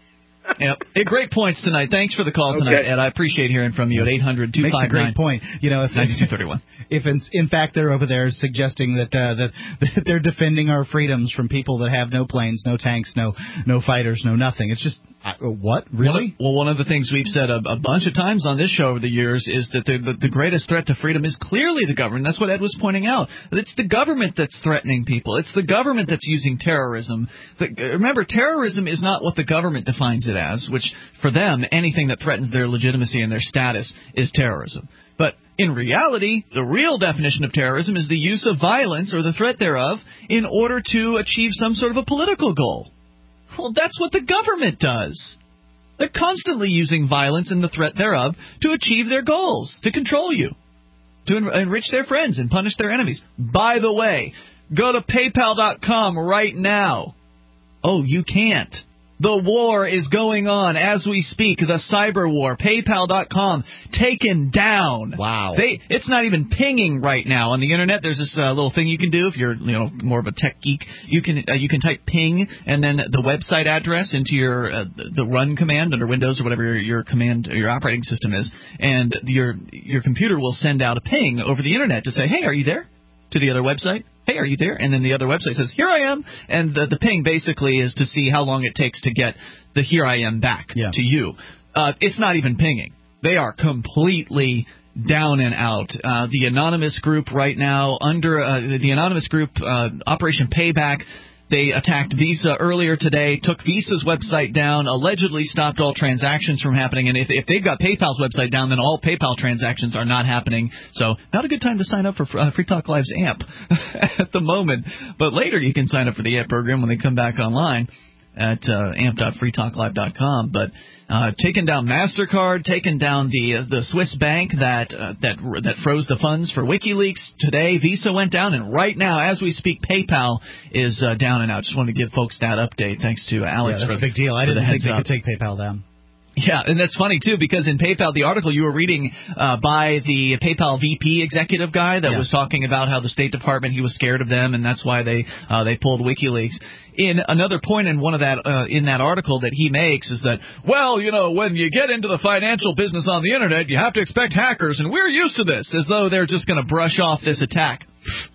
Yep. Hey, great points tonight. Thanks for the call tonight, okay. Ed. I appreciate hearing from you at eight hundred two five nine Makes a great point. You know, if ninety-two thirty-one. If in, in fact they're over there suggesting that uh, that, that they're defending our freedoms from people that have no planes, no tanks, no no fighters, no nothing. It's just uh, what really? Well, well, one of the things we've said a, a bunch of times on this show over the years is that the, the the greatest threat to freedom is clearly the government. That's what Ed was pointing out. It's the government that's threatening people. It's the government that's using terrorism. The, remember, terrorism is not what the government defines it as, which for them, anything that threatens their legitimacy and their status is terrorism. But in reality, the real definition of terrorism is the use of violence or the threat thereof in order to achieve some sort of a political goal. Well, that's what the government does. They're constantly using violence and the threat thereof to achieve their goals, to control you, to en- enrich their friends and punish their enemies. By the way, go to PayPal dot com right now. Oh, you can't. The war is going on as we speak, the cyber war. PayPal dot com taken down. Wow. They, it's not even pinging right now on the internet. There's this uh, little thing you can do if you're, you know, more of a tech geek. You can uh, you can type ping and then the website address into your uh, the run command under Windows or whatever your, your command or your operating system is, and your your computer will send out a ping over the internet to say, "Hey, are you there?" to the other website. Hey, are you there? And then the other website says, here I am. And the, the ping basically is to see how long it takes to get the here I am back yeah. to you. Uh, it's not even pinging. They are completely down and out. Uh, the anonymous group right now, under uh, the anonymous group, uh, Operation Payback, they attacked Visa earlier today, took Visa's website down, allegedly stopped all transactions from happening. And if, if they've got PayPal's website down, then all PayPal transactions are not happening. So not a good time to sign up for uh, Free Talk Live's A M P at the moment. But later you can sign up for the A M P program when they come back online at uh, amp dot free talk live dot com. But uh, taking down MasterCard, taking down the uh, the Swiss bank that uh, that that froze the funds for WikiLeaks today. Visa went down, and right now, as we speak, PayPal is uh, down and out. Just wanted to give folks that update. Thanks to Alex. Yeah, that's for, a big deal. I didn't think they could take PayPal down. Yeah, and that's funny, too, because in PayPal, the article you were reading uh, by the PayPal V P executive guy that yeah. was talking about how the State Department, he was scared of them, and that's why they uh, they pulled WikiLeaks. In another point in one of that uh, in that article that he makes is that, well, you know, when you get into the financial business on the Internet, you have to expect hackers, and we're used to this, as though they're just going to brush off this attack.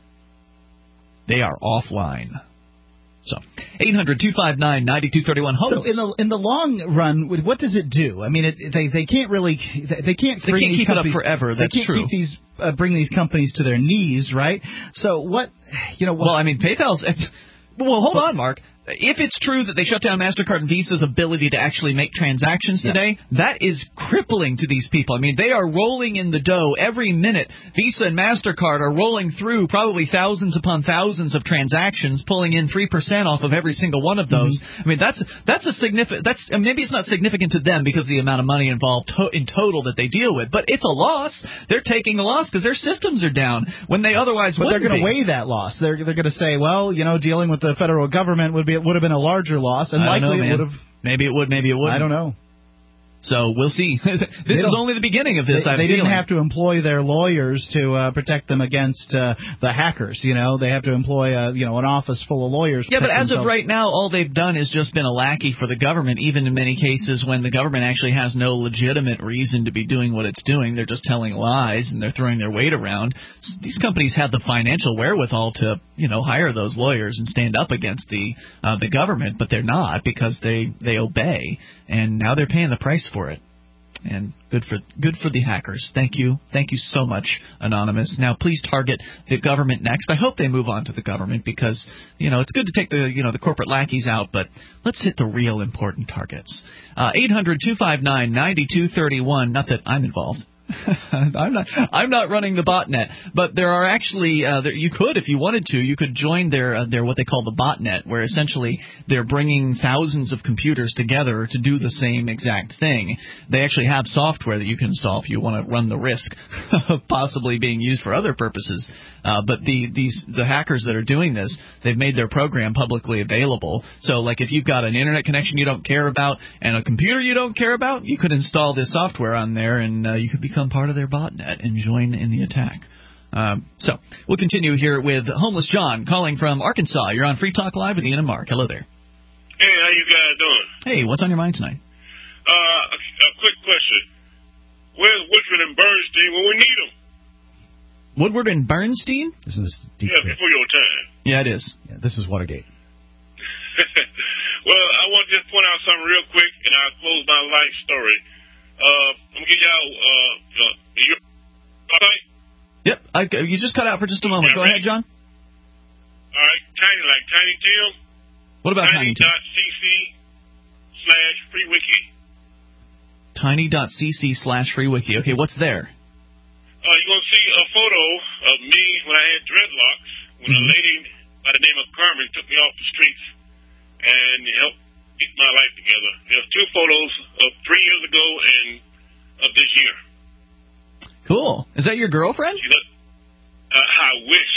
They are offline. So, eight hundred two five nine nine two three one. So in the in the long run, what does it do? I mean, it, they they can't really they can't they bring can't these keep companies, it up forever. That's they can't true. Keep these uh, bring these companies to their knees, right? So what you know? What, well, I mean, PayPal's. Well, hold on, Mark. if it's true that they shut down MasterCard and Visa's ability to actually make transactions today, yeah. that is crippling to these people. I mean, they are rolling in the dough every minute. Visa and MasterCard are rolling through probably thousands upon thousands of transactions, pulling in three percent off of every single one of those. Mm-hmm. I mean, that's that's a significant. That's maybe it's not significant to them because of the amount of money involved to, in total that they deal with, but it's a loss. They're taking a loss because their systems are down when they otherwise but wouldn't they're going to be. weigh that loss. They're they're going to say, well, you know, dealing with the federal government would be it would have been a larger loss, and likely know, it would have. Maybe it would, maybe it wouldn't. I don't know. So we'll see. This is only the beginning of this. They, I they didn't feeling. have to employ their lawyers to uh, protect them against uh, the hackers. You know, they have to employ a, you know an office full of lawyers. Yeah, but as themselves. of right now, all they've done is just been a lackey for the government. Even in many cases, when the government actually has no legitimate reason to be doing what it's doing, they're just telling lies and they're throwing their weight around. These companies have the financial wherewithal to, you know, hire those lawyers and stand up against the uh, the government, but they're not because they they obey, and now they're paying the price for it. And good for good for the hackers. Thank you. Thank you so much, Anonymous. Now, please target the government next. I hope they move on to the government because, you know, it's good to take the, you know, the corporate lackeys out, but let's hit the real important targets. Uh, eight hundred two five nine nine two three one. Not that I'm involved. I'm not. I'm not running the botnet, but there are actually. Uh, there, you could, if you wanted to, you could join their uh, their what they call the botnet, where essentially they're bringing thousands of computers together to do the same exact thing. They actually have software that you can install if you want to run the risk of possibly being used for other purposes. Uh, but the these the hackers that are doing this, they've made their program publicly available. So, like, if you've got an internet connection you don't care about and a computer you don't care about, you could install this software on there, and uh, you could become part of their botnet and join in the attack. Um, so we'll continue here with Homeless John calling from Arkansas. You're on Free Talk Live with Ian and Mark. Hello there. Hey, how you guys doing? Hey, what's on your mind tonight? Uh, a, a quick question. Where's Woodford and Bernstein when we need them? Woodward and Bernstein? This is deep. Yeah, before your time. Yeah, it is. Yeah, this is Watergate. Well, I want to just point out something real quick, and I'll close my life story. Uh, I'm going to give y'all uh, uh, your website. Yep, I, you just cut out for just a moment. Yeah, Go right. ahead, John. All right, Tiny, like Tiny Tim. What about Tiny Tim? Tiny.cc slash free wiki. Tiny.cc slash free wiki. Okay, what's there? Uh, you're going to see a photo of me when I had dreadlocks, when mm-hmm. a lady by the name of Carmen took me off the streets and helped get my life together. There's two photos of three years ago and of this year. Cool. Is that your girlfriend? She looked, uh, I wish.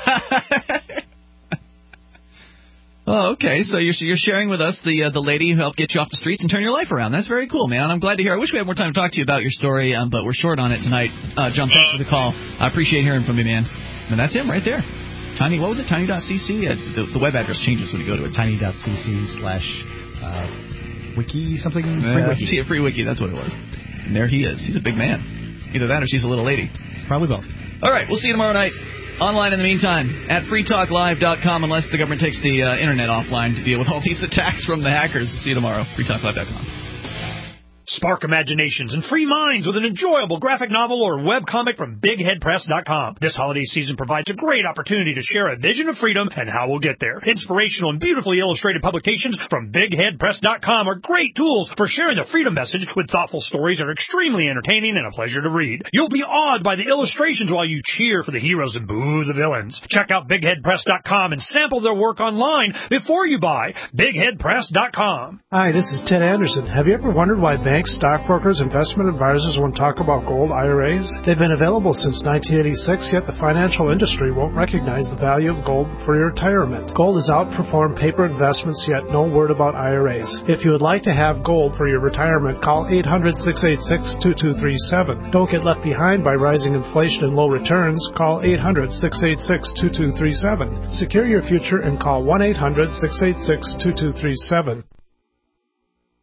Oh, okay. So you're you're sharing with us the uh, the lady who helped get you off the streets and turn your life around. That's very cool, man. I'm glad to hear. I wish we had more time to talk to you about your story, um, but we're short on it tonight. Uh, John, thanks uh, for the call. I appreciate hearing from you, man. And that's him right there. Tiny, what was it? Tiny.cc? Uh, the, the web address changes when you go to it. Tiny.cc slash uh, wiki something? Uh, free wiki. See, free wiki, that's what it was. And there he is. He's a big man. Either that or she's a little lady. Probably both. All right, we'll see you tomorrow night. Online in the meantime at free talk live dot com, unless the government takes the uh, internet offline to deal with all these attacks from the hackers. See you tomorrow. free talk live dot com. Spark imaginations and free minds with an enjoyable graphic novel or webcomic from big head press dot com. This holiday season provides a great opportunity to share a vision of freedom and how we'll get there. Inspirational and beautifully illustrated publications from big head press dot com are great tools for sharing the freedom message with thoughtful stories that are extremely entertaining and a pleasure to read. You'll be awed by the illustrations while you cheer for the heroes and boo the villains. Check out big head press dot com and sample their work online before you buy. big head press dot com. Hi, this is Ted Anderson. Have you ever wondered why banks, stockbrokers, investment advisors won't talk about gold I R As? They've been available since nineteen eighty-six, yet the financial industry won't recognize the value of gold for your retirement. Gold has outperformed paper investments, yet no word about I R As. If you would like to have gold for your retirement, call eight hundred, six eight six, two two three seven. Don't get left behind by rising inflation and low returns. Call eight hundred, six eight six, two two three seven. Secure your future and call one eight hundred, six eight six, two two three seven.